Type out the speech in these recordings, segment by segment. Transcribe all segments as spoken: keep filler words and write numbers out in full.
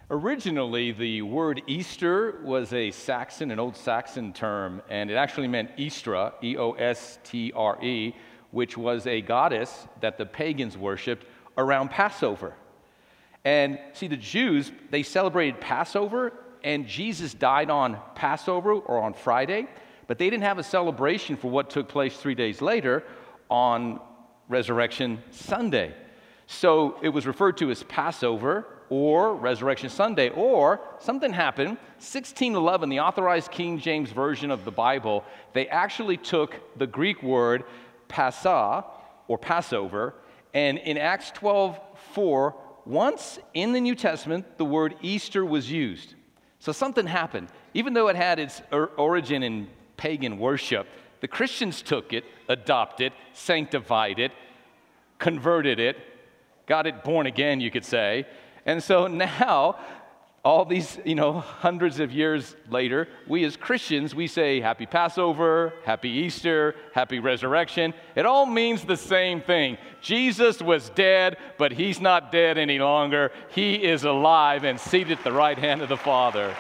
Originally, the word Easter was a Saxon, an old Saxon term, and it actually meant Eostre, E O S T R E, which was a goddess that the pagans worshipped around Passover. And see, the Jews, they celebrated Passover, and Jesus died on Passover or on Friday, but they didn't have a celebration for what took place three days later on Resurrection Sunday. So it was referred to as Passover or Resurrection Sunday, or something happened. sixteen eleven, the Authorized King James Version of the Bible, they actually took the Greek word Passa, or Passover, and in Acts twelve four, once in the New Testament, the word Easter was used. So something happened. Even though it had its or- origin in pagan worship, the Christians took it, adopted it, sanctified it, converted it, got it born again, you could say. And so now, all these, you know, hundreds of years later, we as Christians, we say Happy Passover, Happy Easter, Happy Resurrection. It all means the same thing. Jesus was dead, but he's not dead any longer. He is alive and seated at the right hand of the Father.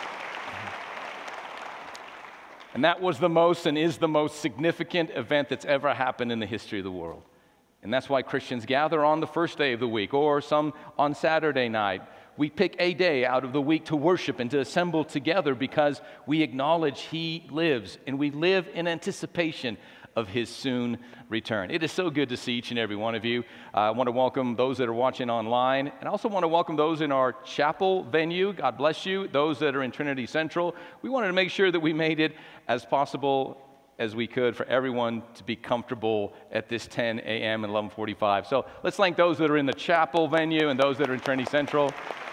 And that was the most and is the most significant event that's ever happened in the history of the world. And that's why Christians gather on the first day of the week, or some on Saturday night. We pick a day out of the week to worship and to assemble together because we acknowledge He lives, and we live in anticipation of His soon return. It is so good to see each and every one of you. Uh, I want to welcome those that are watching online, and I also want to welcome those in our chapel venue. God bless you. Those that are in Trinity Central. We wanted to make sure that we made it as possible as we could for everyone to be comfortable at this ten a.m. and eleven forty-five. So let's thank those that are in the chapel venue and those that are in Trinity Central.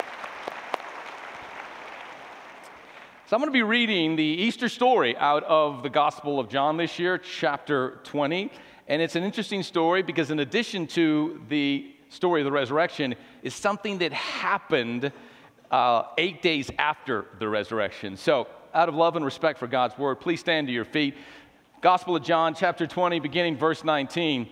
So I'm going to be reading the Easter story out of the Gospel of John this year, chapter twenty. And it's an interesting story because in addition to the story of the resurrection is something that happened uh, eight days after the resurrection. So out of love and respect for God's word, please stand to your feet. Gospel of John, chapter twenty, beginning verse nineteen.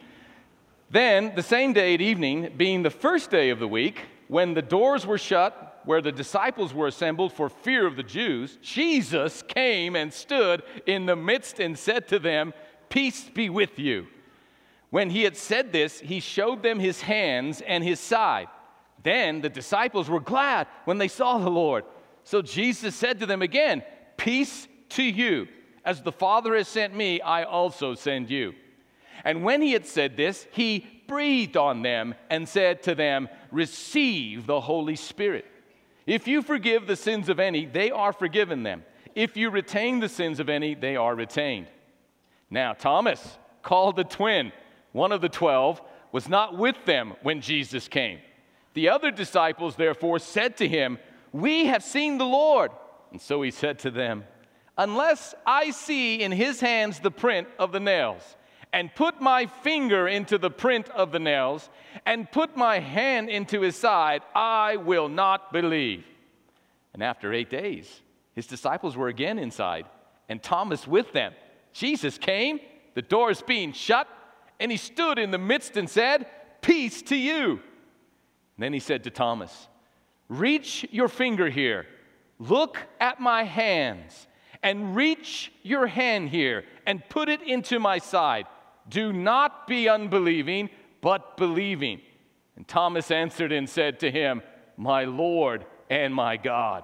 Then, the same day at evening, being the first day of the week, when the doors were shut, where the disciples were assembled for fear of the Jews, Jesus came and stood in the midst and said to them, "Peace be with you." When he had said this, he showed them his hands and his side. Then the disciples were glad when they saw the Lord. So Jesus said to them again, "Peace to you. As the Father has sent me, I also send you." And when he had said this, he breathed on them and said to them, "Receive the Holy Spirit. If you forgive the sins of any, they are forgiven them. If you retain the sins of any, they are retained." Now Thomas, called the twin, one of the twelve, was not with them when Jesus came. The other disciples therefore said to him, "We have seen the Lord." And so he said to them, "Unless I see in his hands the print of the nails, and put my finger into the print of the nails, and put my hand into his side, I will not believe." And after eight days, his disciples were again inside, and Thomas with them. Jesus came, the doors being shut, and he stood in the midst and said, "Peace to you." And then he said to Thomas, "Reach your finger here, look at my hands, and reach your hand here and put it into my side. Do not be unbelieving, but believing." And Thomas answered and said to him, "My Lord and my God."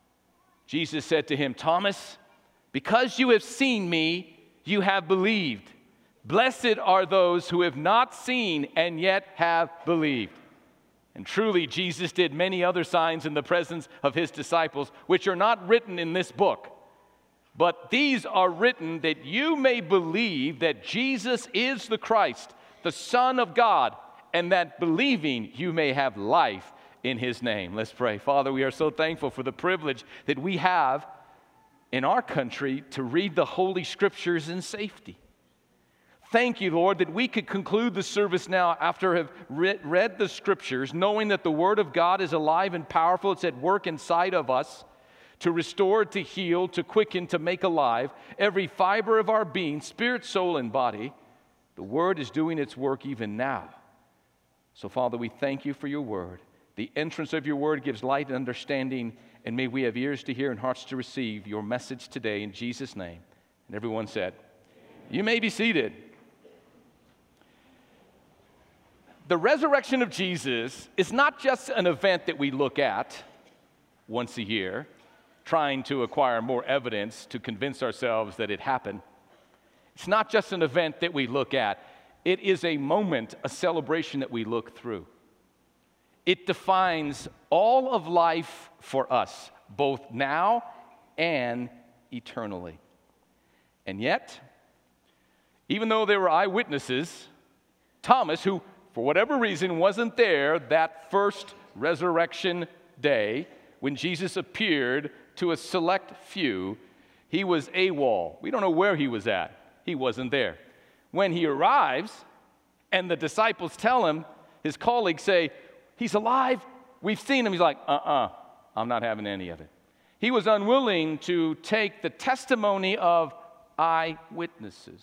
Jesus said to him, "Thomas, because you have seen me, you have believed. Blessed are those who have not seen and yet have believed." And truly, Jesus did many other signs in the presence of his disciples, which are not written in this book. But these are written that you may believe that Jesus is the Christ, the Son of God, and that believing you may have life in his name. Let's pray. Father, we are so thankful for the privilege that we have in our country to read the Holy Scriptures in safety. Thank you, Lord, that we could conclude the service now after have read, read the Scriptures, knowing that the Word of God is alive and powerful. It's at work inside of us, to restore, to heal, to quicken, to make alive every fiber of our being, spirit, soul, and body. The Word is doing its work even now. So, Father, we thank you for your Word. The entrance of your word gives light and understanding, and may we have ears to hear and hearts to receive your message today in Jesus' name. And everyone said, you may be seated. The resurrection of Jesus is not just an event that we look at once a year, trying to acquire more evidence to convince ourselves that it happened. It's not just an event that we look at. It is a moment, a celebration that we look through. It defines all of life for us, both now and eternally. And yet, even though there were eyewitnesses, Thomas, who for whatever reason wasn't there that first resurrection day when Jesus appeared to a select few, he was AWOL. We don't know where he was at. He wasn't there. When he arrives and the disciples tell him, his colleagues say, he's alive, we've seen him. He's like, uh-uh, I'm not having any of it. He was unwilling to take the testimony of eyewitnesses.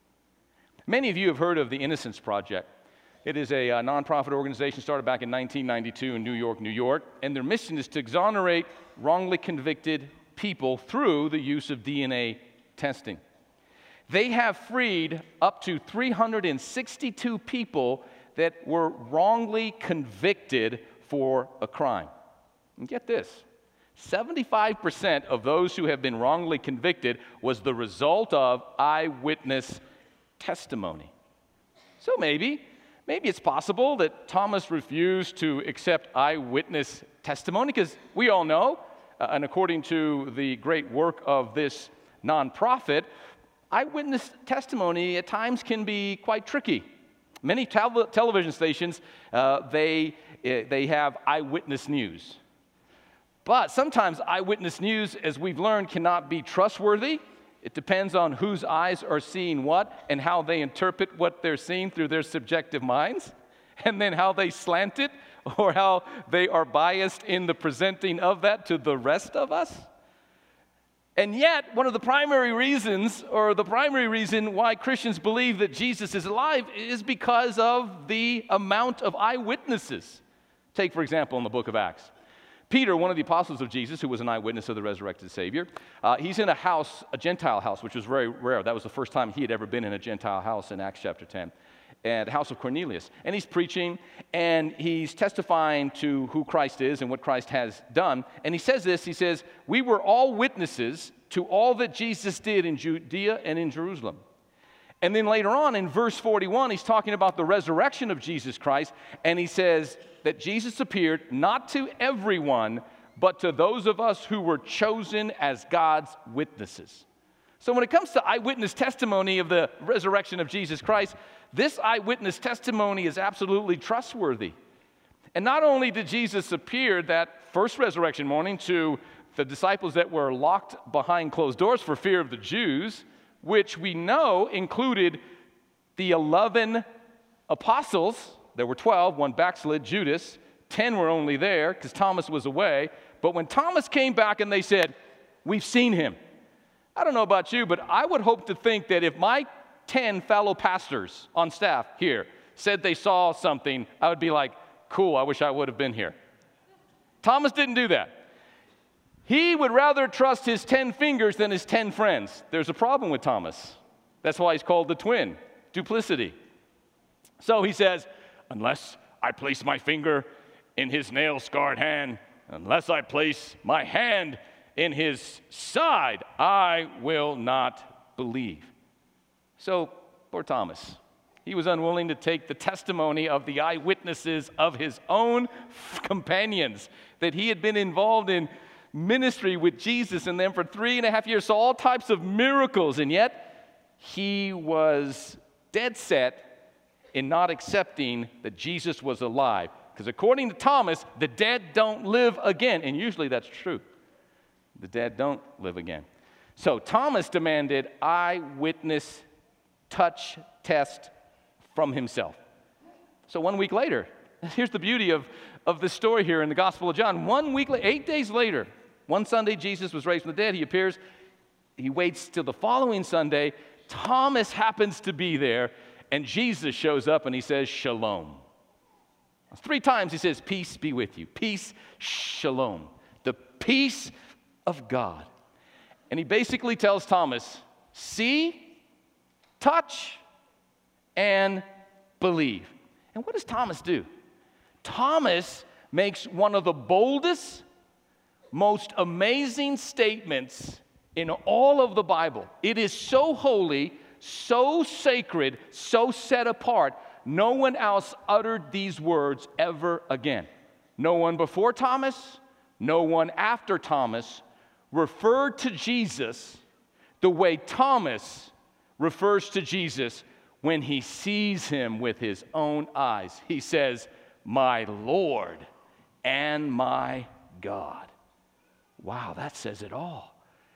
Many of you have heard of the Innocence Project. It is a, a nonprofit organization started back in nineteen ninety-two in New York, New York, and their mission is to exonerate wrongly convicted people through the use of D N A testing. They have freed up to three hundred sixty-two people that were wrongly convicted for a crime. And get this, seventy-five percent of those who have been wrongly convicted was the result of eyewitness testimony. So maybe, maybe it's possible that Thomas refused to accept eyewitness testimony, because we all know, uh, and according to the great work of this nonprofit, eyewitness testimony at times can be quite tricky. Many tel- television stations, uh, they, uh, they have eyewitness news. But sometimes eyewitness news, as we've learned, cannot be trustworthy. It depends on whose eyes are seeing what and how they interpret what they're seeing through their subjective minds, and then how they slant it or how they are biased in the presenting of that to the rest of us. And yet, one of the primary reasons, or the primary reason why Christians believe that Jesus is alive is because of the amount of eyewitnesses. Take, for example, in the book of Acts. Peter, one of the apostles of Jesus, who was an eyewitness of the resurrected Savior, uh, he's in a house, a Gentile house, which was very rare. That was the first time he had ever been in a Gentile house in Acts chapter ten, at the house of Cornelius. And he's preaching, and he's testifying to who Christ is and what Christ has done. And he says this, he says, we were all witnesses to all that Jesus did in Judea and in Jerusalem. And then later on in verse forty-one, he's talking about the resurrection of Jesus Christ, and he says that Jesus appeared not to everyone, but to those of us who were chosen as God's witnesses. So when it comes to eyewitness testimony of the resurrection of Jesus Christ, this eyewitness testimony is absolutely trustworthy. And not only did Jesus appear that first resurrection morning to the disciples that were locked behind closed doors for fear of the Jews, which we know included the eleven apostles. There were twelve, one backslid, Judas. ten were only there because Thomas was away. But when Thomas came back and they said, we've seen him. I don't know about you, but I would hope to think that if my ten fellow pastors on staff here said they saw something, I would be like, cool, I wish I would have been here. Thomas didn't do that. He would rather trust his ten fingers than his ten friends. There's a problem with Thomas. That's why he's called the twin, duplicity. So he says, unless I place my finger in his nail-scarred hand, unless I place my hand in his side, I will not believe. So, poor Thomas. He was unwilling to take the testimony of the eyewitnesses of his own companions that he had been involved in ministry with Jesus and them for three and a half years, saw all types of miracles, and yet he was dead set in not accepting that Jesus was alive. Because according to Thomas, the dead don't live again, and usually that's true. The dead don't live again. So Thomas demanded eyewitness touch test from himself. So one week later, here's the beauty of, of the story here in the Gospel of John. One week, eight days later, one Sunday, Jesus was raised from the dead. He appears. He waits till the following Sunday. Thomas happens to be there, and Jesus shows up and he says, Shalom. Three times he says, peace be with you. Peace, shalom. The peace of God. And he basically tells Thomas, see, touch, and believe. And what does Thomas do? Thomas makes one of the boldest, most amazing statements in all of the Bible. It is so holy, so sacred, so set apart. No one else uttered these words ever again. No one before Thomas, no one after Thomas referred to Jesus the way Thomas refers to Jesus when he sees him with his own eyes. He says, my Lord and my God. Wow, that says it all.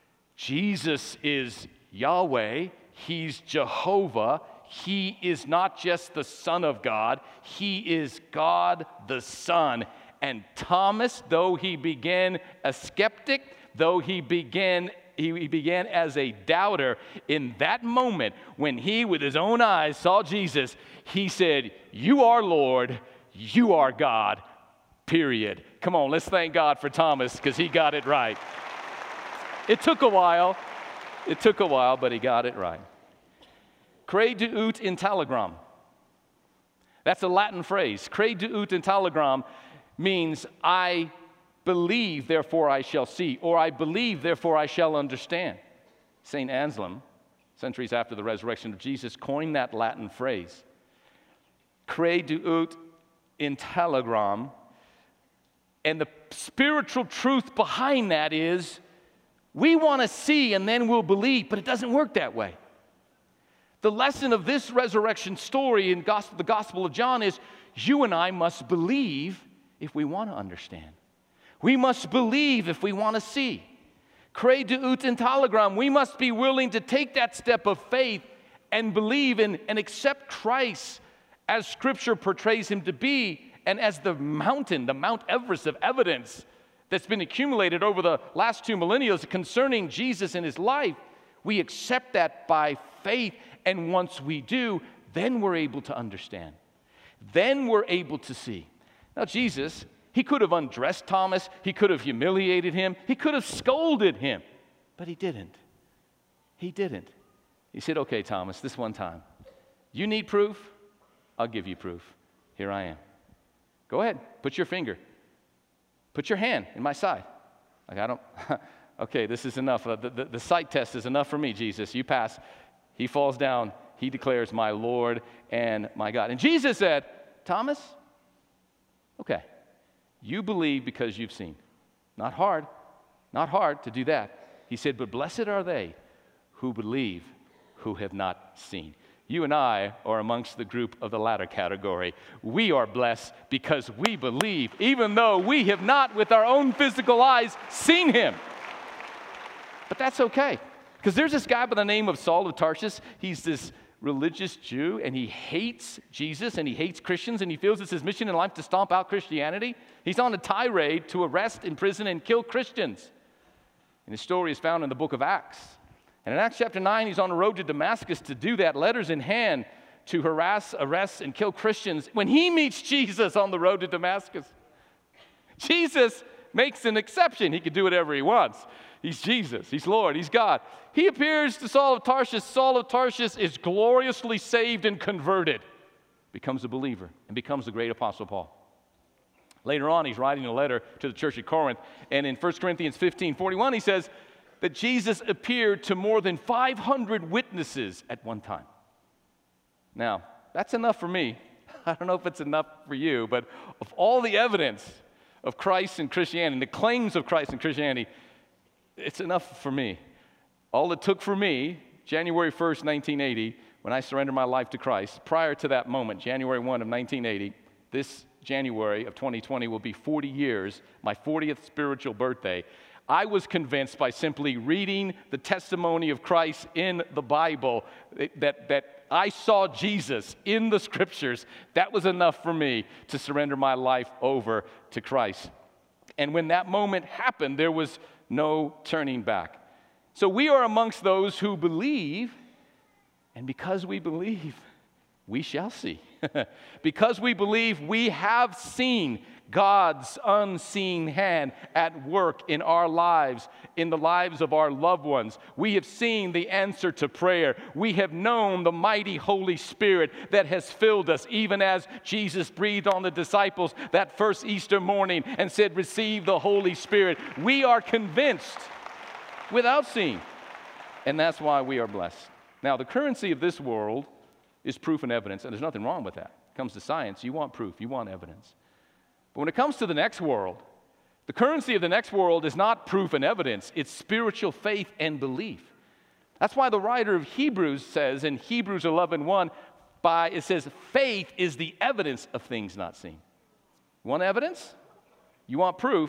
Jesus is Yahweh. He's Jehovah. He is not just the Son of God. He is God the Son. And Thomas, though he began a skeptic, though he began he began as a doubter, in that moment when he with his own eyes saw Jesus, he said, you are Lord, you are God, period. Come on, let's thank God for Thomas because he got it right. It took a while. It took a while, but he got it right. Crede ut in telegram. That's a Latin phrase. Crede ut in telegram means I believe, therefore I shall see, or I believe, therefore I shall understand. Saint Anselm, centuries after the resurrection of Jesus, coined that Latin phrase. Crede ut in telegram. And the spiritual truth behind that is we want to see and then we'll believe, but it doesn't work that way. The lesson of this resurrection story in gospel, the Gospel of John is you and I must believe if we want to understand. We must believe if we want to see. Crede ut in telegram. We must be willing to take that step of faith and believe in and accept Christ as Scripture portrays him to be and as the mountain, the Mount Everest of evidence that's been accumulated over the last two millennia concerning Jesus and his life. We accept that by faith, and once we do, then we're able to understand. Then we're able to see. Now, Jesus, he could have undressed Thomas. He could have humiliated him. He could have scolded him, but he didn't. He didn't. He said, okay, Thomas, this one time, you need proof? I'll give you proof. Here I am. Go ahead, put your finger. Put your hand in my side. Like, I don't, okay, this is enough. The, the, the sight test is enough for me, Jesus. You pass. He falls down. He declares, my Lord and my God. And Jesus said, Thomas, okay, you believe because you've seen. Not hard. Not hard to do that. He said, but blessed are they who believe who have not seen. You and I are amongst the group of the latter category. We are blessed because we believe, even though we have not with our own physical eyes seen him. But that's okay, because there's this guy by the name of Saul of Tarsus. He's this religious Jew, and he hates Jesus, and he hates Christians, and he feels it's his mission in life to stomp out Christianity. He's on a tirade to arrest, imprison, and kill Christians. And his story is found in the book of Acts. And in Acts chapter nine, he's on the road to Damascus to do that, letters in hand, to harass, arrest, and kill Christians. When he meets Jesus on the road to Damascus, Jesus makes an exception. He can do whatever he wants. He's Jesus. He's Lord. He's God. He appears to Saul of Tarsus. Saul of Tarsus is gloriously saved and converted, becomes a believer, and becomes the great apostle Paul. Later on, he's writing a letter to the church at Corinth, and in First Corinthians fifteen forty-one, he says that Jesus appeared to more than five hundred witnesses at one time. Now, that's enough for me. I don't know if it's enough for you, but of all the evidence of Christ and Christianity, the claims of Christ and Christianity, it's enough for me. All it took for me, January first, nineteen eighty, when I surrendered my life to Christ, prior to that moment, January first of nineteen eighty, this January of twenty twenty will be forty years, my fortieth spiritual birthday. I was convinced by simply reading the testimony of Christ in the Bible that, that I saw Jesus in the Scriptures. That was enough for me to surrender my life over to Christ. And when that moment happened, there was no turning back. So we are amongst those who believe, and because we believe, we shall see. Because we believe, we have seen God's unseen hand at work in our lives, in the lives of our loved ones. We have seen the answer to prayer. We have known the mighty Holy Spirit that has filled us, even as Jesus breathed on the disciples that first Easter morning and said, "Receive the Holy Spirit." We are convinced without seeing, and that's why we are blessed. Now, the currency of this world is proof and evidence, and there's nothing wrong with that. When it comes to science, you want proof, you want evidence. But when it comes to the next world, the currency of the next world is not proof and evidence, it's spiritual faith and belief. That's why the writer of Hebrews says in Hebrews eleven one, by, it says, faith is the evidence of things not seen. You want evidence? You want proof?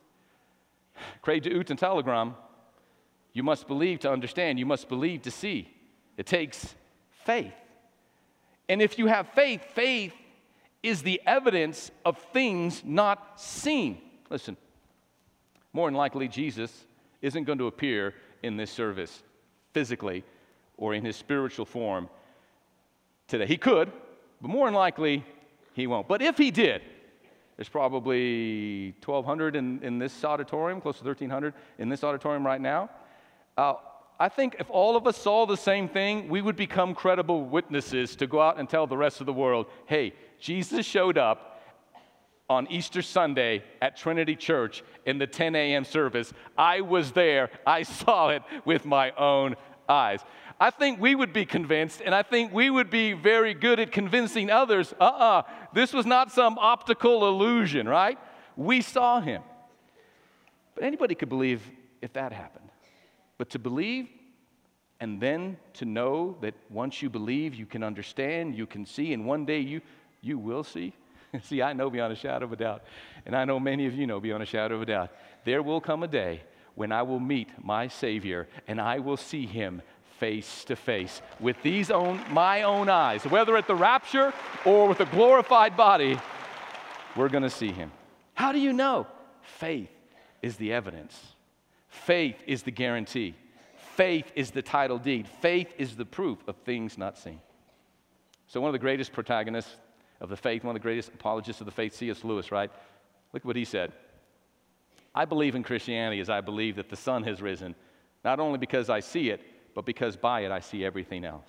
Craig de Ut and Telegram. You must believe to understand. You must believe to see. It takes faith. And if you have faith, faith is the evidence of things not seen. Listen, more than likely Jesus isn't going to appear in this service physically or in his spiritual form today. He could, but more than likely he won't. But if he did, there's probably twelve hundred in, in this auditorium, close to thirteen hundred in this auditorium right now. Uh, I think if all of us saw the same thing, we would become credible witnesses to go out and tell the rest of the world, hey, Jesus showed up on Easter Sunday at Trinity Church in the ten a.m. service. I was there. I saw it with my own eyes. I think we would be convinced, and I think we would be very good at convincing others, uh-uh, this was not some optical illusion, right? We saw him. But anybody could believe if that happened. But to believe and then to know that once you believe, you can understand, you can see, and one day you, you will see. See, I know beyond a shadow of a doubt, and I know many of you know beyond a shadow of a doubt, there will come a day when I will meet my Savior, and I will see him face to face with these own, my own eyes. Whether at the rapture or with a glorified body, we're going to see him. How do you know? Faith is the evidence. Faith is the guarantee. Faith is the title deed. Faith is the proof of things not seen. So one of the greatest protagonists of the faith, one of the greatest apologists of the faith, C S Lewis, right? Look what he said. I believe in Christianity as I believe that the sun has risen, not only because I see it, but because by it I see everything else.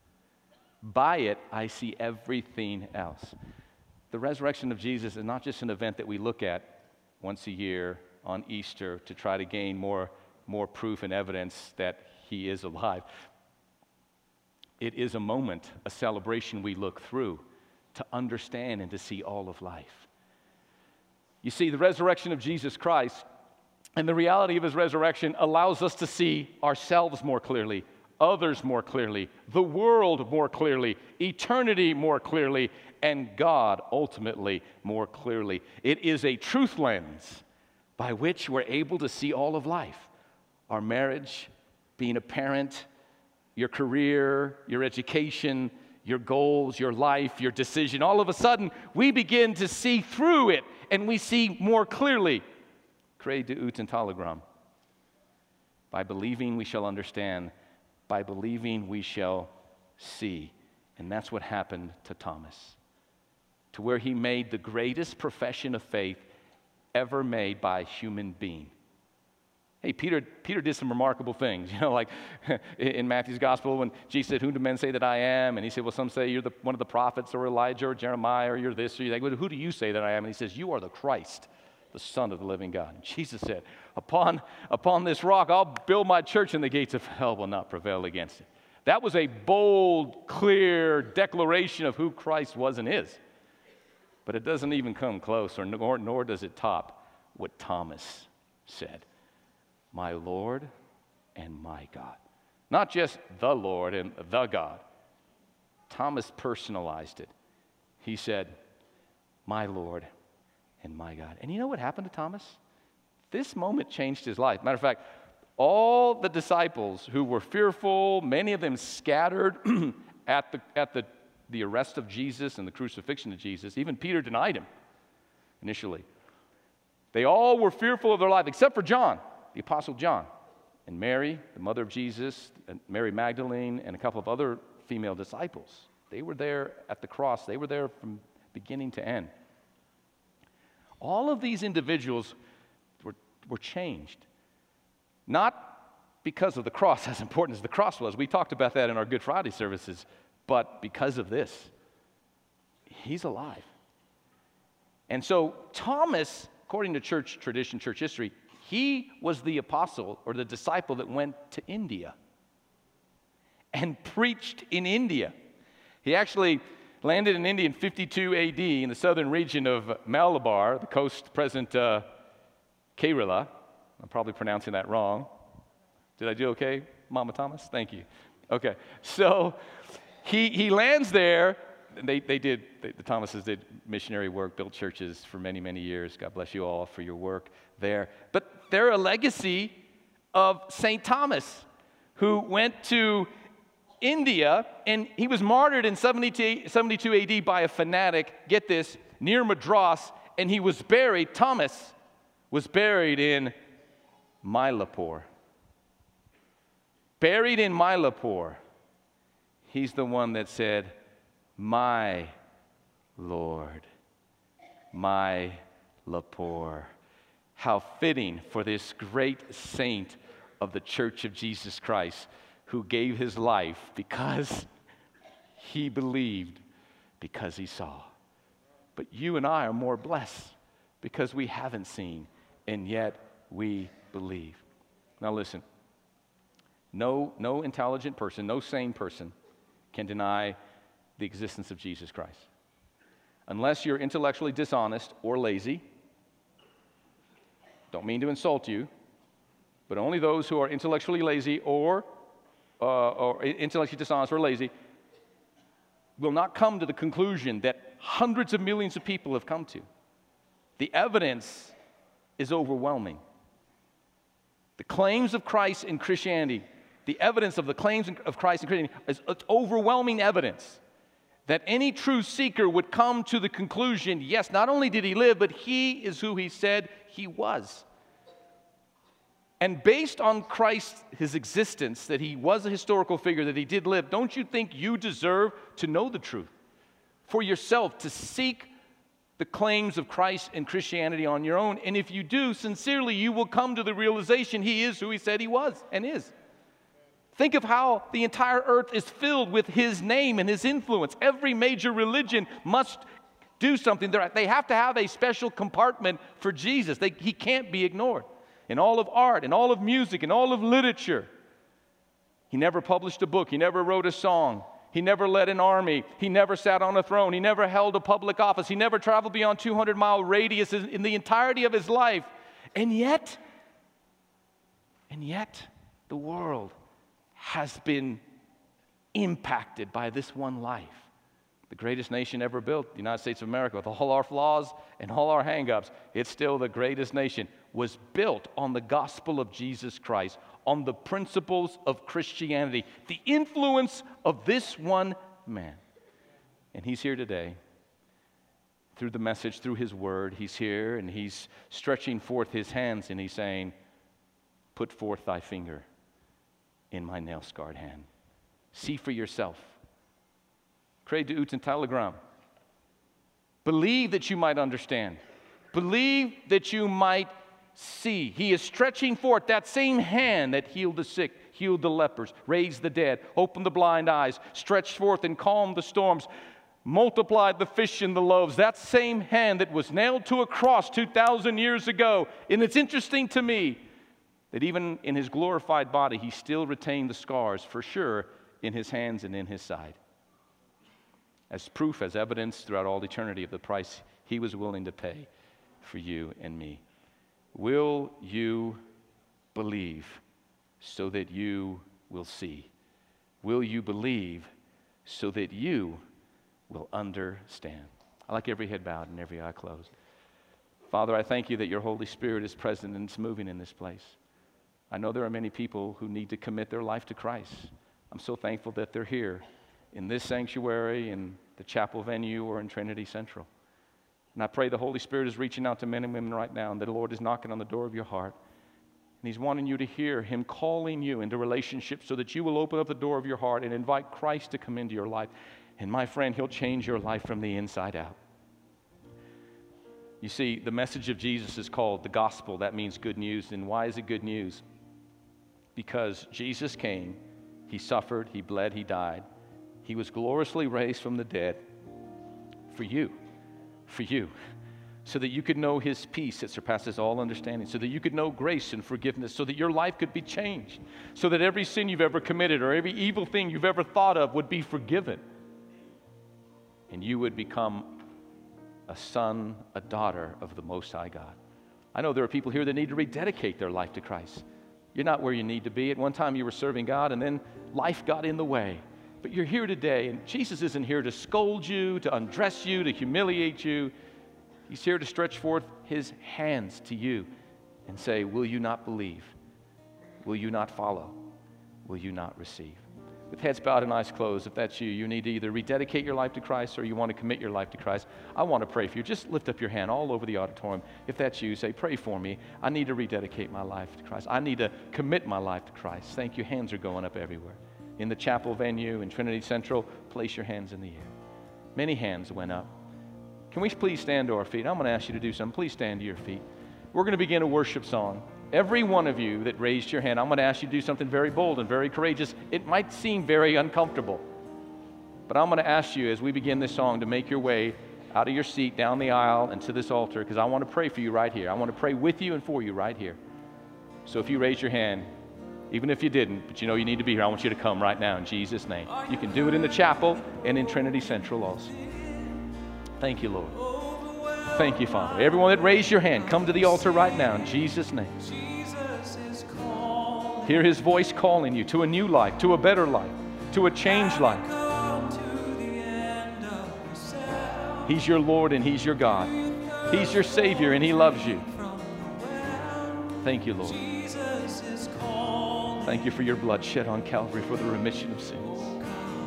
By it I see everything else. The resurrection of Jesus is not just an event that we look at once a year on Easter to try to gain more, more proof and evidence that he is alive. It is a moment, a celebration we look through to understand and to see all of life. You see, the resurrection of Jesus Christ and the reality of his resurrection allows us to see ourselves more clearly, others more clearly, the world more clearly, eternity more clearly, and God ultimately more clearly. It is a truth lens by which we're able to see all of life. Our marriage, being a parent, your career, your education, your goals, your life, your decision. All of a sudden, we begin to see through it, and we see more clearly. Craig de Ut and Telegram. By believing, we shall understand. By believing, we shall see. And that's what happened to Thomas, to where he made the greatest profession of faith ever made by a human being. Hey, Peter, Peter did some remarkable things, you know, like in Matthew's gospel when Jesus said, whom do men say that I am? And he said, well, some say you're the, one of the prophets or Elijah or Jeremiah or you're this or you're that. Well, who do you say that I am? And he says, you are the Christ, the Son of the living God. And Jesus said, upon, upon this rock, I'll build my church and the gates of hell will not prevail against it. That was a bold, clear declaration of who Christ was and is. But it doesn't even come close, or nor, nor does it top what Thomas said. My Lord and my God. Not just the Lord and the God. Thomas personalized it. He said, my Lord and my God. And you know what happened to Thomas? This moment changed his life. Matter of fact, all the disciples who were fearful, many of them scattered at the at the the arrest of Jesus and the crucifixion of Jesus. Even Peter denied him initially. They all were fearful of their life, except for John, the Apostle John, and Mary, the mother of Jesus, and Mary Magdalene, and a couple of other female disciples. They were there at the cross. They were there from beginning to end. All of these individuals were, were changed. Not because of the cross, as important as the cross was. We talked about that in our Good Friday services. But because of this, he's alive. And so Thomas, according to church tradition, church history, he was the apostle or the disciple that went to India and preached in India. He actually landed in India in fifty-two A D in the southern region of Malabar, the coast present uh, Kerala. I'm probably pronouncing that wrong. Did I do okay, Mama Thomas? Thank you. Okay, so he he lands there. They they did they, the Thomases did missionary work, built churches for many many years. God bless you all for your work there. But they're a legacy of Saint Thomas, who went to India, and he was martyred in seventy-two A D by a fanatic, get this, near Madras, and he was buried, Thomas was buried in Mylapore. Buried in Mylapore. He's the one that said, "My Lord, my Lepore." How fitting for this great saint of the Church of Jesus Christ, who gave his life because he believed, because he saw. But you and I are more blessed because we haven't seen, and yet we believe. Now listen, no, no intelligent person, no sane person can deny the existence of Jesus Christ. Unless you're intellectually dishonest or lazy. Don't mean to insult you, but only those who are intellectually lazy or Uh, or intellectually dishonest or lazy, will not come to the conclusion that hundreds of millions of people have come to. The evidence is overwhelming. The claims of Christ in Christianity, the evidence of the claims of Christ in Christianity is overwhelming evidence that any true seeker would come to the conclusion, yes, not only did he live, but he is who he said he was. And based on Christ, his existence, that he was a historical figure, that he did live, don't you think you deserve to know the truth for yourself, to seek the claims of Christ and Christianity on your own? And if you do, sincerely, you will come to the realization he is who he said he was and is. Think of how the entire earth is filled with his name and his influence. Every major religion must do something. They have to have a special compartment for Jesus. They, he can't be ignored. In all of art, in all of music, in all of literature. He never published a book. He never wrote a song. He never led an army. He never sat on a throne. He never held a public office. He never traveled beyond two hundred mile radius in the entirety of his life. And yet, and yet, the world has been impacted by this one life. The greatest nation ever built, the United States of America, with all our flaws and all our hang-ups, it's still the greatest nation, was built on the gospel of Jesus Christ, on the principles of Christianity, the influence of this one man. And he's here today. Through the message, through his word, he's here and he's stretching forth his hands and he's saying, "Put forth thy finger in my nail-scarred hand. See for yourself. Credo ut in telegram. Believe that you might understand. Believe that you might see." He is stretching forth that same hand that healed the sick, healed the lepers, raised the dead, opened the blind eyes, stretched forth and calmed the storms, multiplied the fish and the loaves. That same hand that was nailed to a cross two thousand years ago. And it's interesting to me that even in his glorified body, he still retained the scars, for sure, in his hands and in his side. As proof, as evidence throughout all eternity of the price he was willing to pay for you and me. Will you believe so that you will see? Will you believe so that you will understand? I like every head bowed and every eye closed. Father, I thank you that your Holy Spirit is present and it's moving in this place. I know there are many people who need to commit their life to Christ. I'm so thankful that they're here in this sanctuary, in the chapel venue, or in Trinity Central. And I pray the Holy Spirit is reaching out to men and women right now, and that the Lord is knocking on the door of your heart. And he's wanting you to hear him calling you into relationship so that you will open up the door of your heart and invite Christ to come into your life. And my friend, he'll change your life from the inside out. You see, the message of Jesus is called the gospel. That means good news. And why is it good news? Because Jesus came, he suffered, he bled, he died. He was gloriously raised from the dead for you, for you, so that you could know his peace that surpasses all understanding, so that you could know grace and forgiveness, so that your life could be changed, so that every sin you've ever committed or every evil thing you've ever thought of would be forgiven, and you would become a son, a daughter of the Most High God. I know there are people here that need to rededicate their life to Christ. You're not where you need to be. At one time you were serving God, and then life got in the way. But you're here today, and Jesus isn't here to scold you, to undress you, to humiliate you. He's here to stretch forth his hands to you and say, will you not believe? Will you not follow? Will you not receive? With heads bowed and eyes closed, if that's you, you need to either rededicate your life to Christ or you want to commit your life to Christ. I want to pray for you. Just lift up your hand all over the auditorium. If that's you, say, pray for me. I need to rededicate my life to Christ. I need to commit my life to Christ. Thank you. Hands are going up everywhere. In the chapel venue, in Trinity Central, place your hands in the air. Many hands went up. Can we please stand to our feet? I'm going to ask you to do something. Please stand to your feet. We're going to begin a worship song. Every one of you that raised your hand, I'm going to ask you to do something very bold and very courageous. It might seem very uncomfortable, but I'm going to ask you as we begin this song to make your way out of your seat, down the aisle, and to this altar, because I want to pray for you right here. I want to pray with you and for you right here. So if you raise your hand, even if you didn't, but you know you need to be here, I want you to come right now in Jesus' name. You can do it in the chapel and in Trinity Central also. Thank you, Lord. Thank you, Father. Everyone that raised your hand, come to the altar right now in Jesus' name. Hear his voice calling you to a new life, to a better life, to a changed life. He's your Lord and he's your God. He's your Savior and he loves you. Thank you, Lord. Thank you for your blood shed on Calvary for the remission of sins.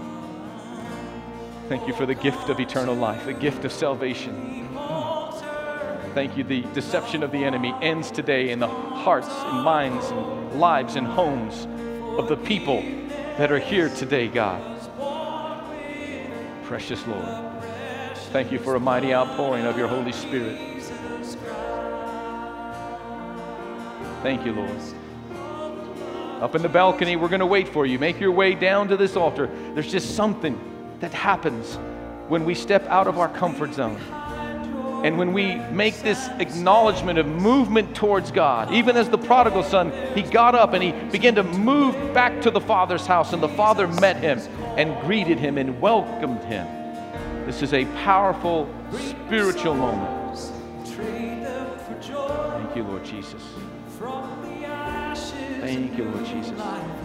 Thank you for the gift of eternal life, the gift of salvation. Thank you. The deception of the enemy ends today in the hearts and minds and lives and homes of the people that are here today, God. Precious Lord. Thank you for a mighty outpouring of your Holy Spirit. Thank you, Lord. Up in the balcony, we're going to wait for you. Make your way down to this altar. There's just something that happens when we step out of our comfort zone. And when we make this acknowledgement of movement towards God, even as the prodigal son, he got up and he began to move back to the Father's house, and the Father met him and greeted him and welcomed him. This is a powerful spiritual moment. Thank you, Lord Jesus. Thank you, Lord Jesus.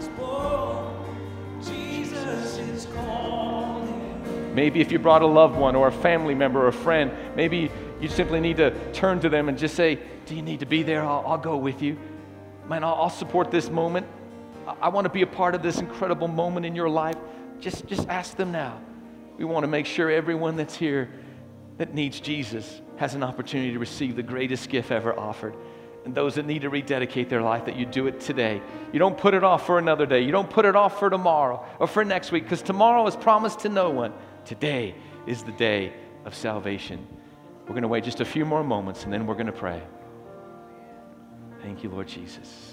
Jesus. Maybe if you brought a loved one or a family member or a friend, maybe you simply need to turn to them and just say, do you need to be there? I'll, I'll go with you. Man, I'll, I'll support this moment. I, I want to be a part of this incredible moment in your life. Just, just ask them now. We want to make sure everyone that's here that needs Jesus has an opportunity to receive the greatest gift ever offered. And those that need to rededicate their life, that you do it today. You don't put it off for another day. You don't put it off for tomorrow or for next week, because tomorrow is promised to no one. Today is the day of salvation. We're going to wait just a few more moments, and then we're going to pray. Thank you, Lord Jesus.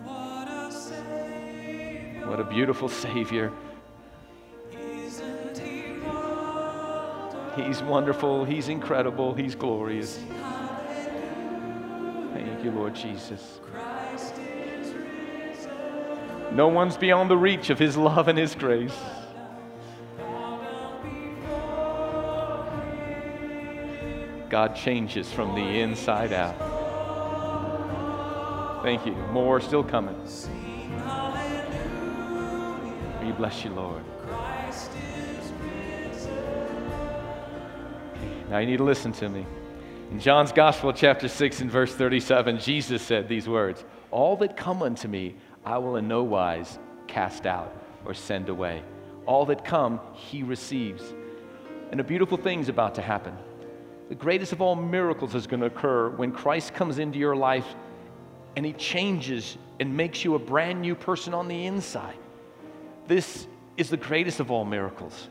What a beautiful Savior. He's wonderful. He's incredible. He's glorious. Thank you, Lord Jesus. No one's beyond the reach of his love and his grace. God changes from the inside out. Thank you. More still coming. We bless you, Lord. Now you need to listen to me. In John's Gospel, chapter six and verse thirty-seven, Jesus said these words, all that come unto me, I will in no wise cast out or send away. All that come, he receives. And a beautiful thing's about to happen. The greatest of all miracles is going to occur when Christ comes into your life and he changes and makes you a brand new person on the inside. This is the greatest of all miracles.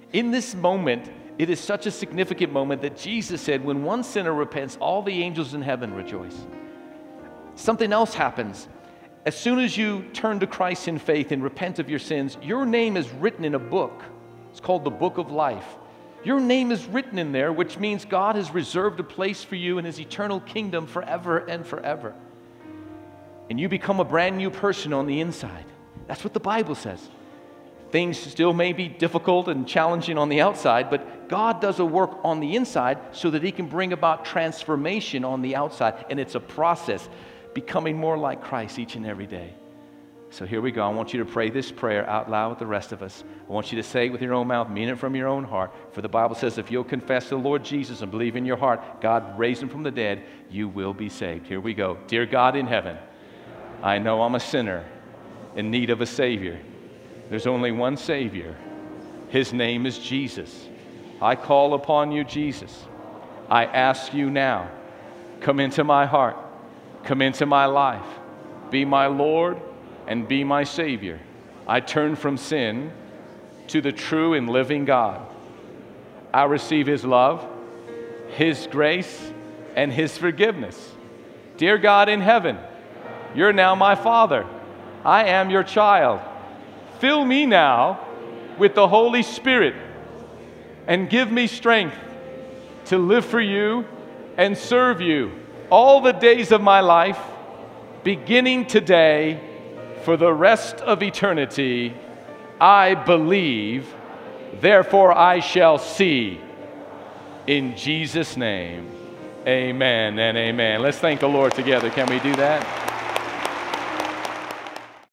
In this moment, it is such a significant moment that Jesus said, when one sinner repents, all the angels in heaven rejoice. Something else happens. As soon as you turn to Christ in faith and repent of your sins, your name is written in a book. It's called the Book of Life. Your name is written in there, which means God has reserved a place for you in His eternal kingdom forever and forever. And you become a brand new person on the inside. That's what the Bible says. Things still may be difficult and challenging on the outside, but God does a work on the inside so that He can bring about transformation on the outside. And it's a process, becoming more like Christ each and every day. So here we go. I want you to pray this prayer out loud with the rest of us. I want you to say it with your own mouth, mean it from your own heart. For the Bible says if you'll confess the Lord Jesus and believe in your heart, God raised Him from the dead, you will be saved. Here we go. Dear God in heaven, I know I'm a sinner in need of a Savior. There's only one Savior. His name is Jesus. I call upon you, Jesus. I ask you now, come into my heart, come into my life, be my Lord and be my Savior. I turn from sin to the true and living God. I receive His love, His grace, and His forgiveness. Dear God in heaven, you're now my Father. I am your child. Fill me now with the Holy Spirit and give me strength to live for you and serve you all the days of my life, beginning today for the rest of eternity. I believe, therefore I shall see. In Jesus' name, amen and amen. Let's thank the Lord together. Can we do that?